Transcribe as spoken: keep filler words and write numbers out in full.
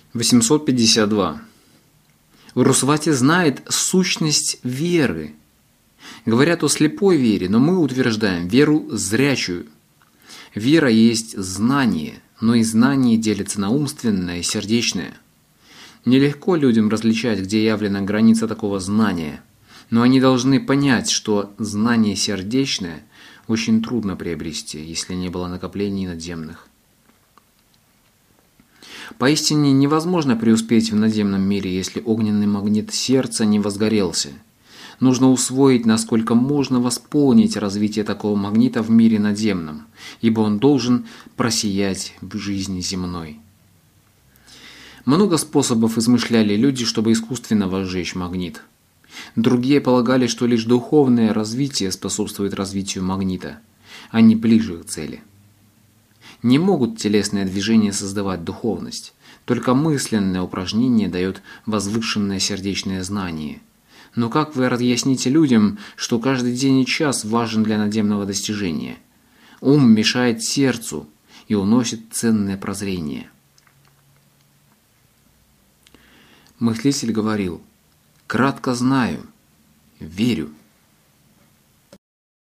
восемьсот пятьдесят два. Врусвати знает сущность веры. Говорят о слепой вере, но мы утверждаем веру зрячую. Вера есть знание, но и знание делится на умственное и сердечное. Нелегко людям различать, где явлена граница такого знания, но они должны понять, что знание сердечное очень трудно приобрести, если не было накоплений надземных. Поистине невозможно преуспеть в надземном мире, если огненный магнит сердца не возгорелся. Нужно усвоить, насколько можно восполнить развитие такого магнита в мире надземном, ибо он должен просиять в жизни земной. Много способов измышляли люди, чтобы искусственно возжечь магнит. Другие полагали, что лишь духовное развитие способствует развитию магнита, а не ближе к цели. Не могут телесные движения создавать духовность, только мысленное упражнение дает возвышенное сердечное знание. Но как вы разъясните людям, что каждый день и час важен для надземного достижения? Ум мешает сердцу и уносит ценное прозрение. Мыслитель говорил: «Кратко знаю, верю».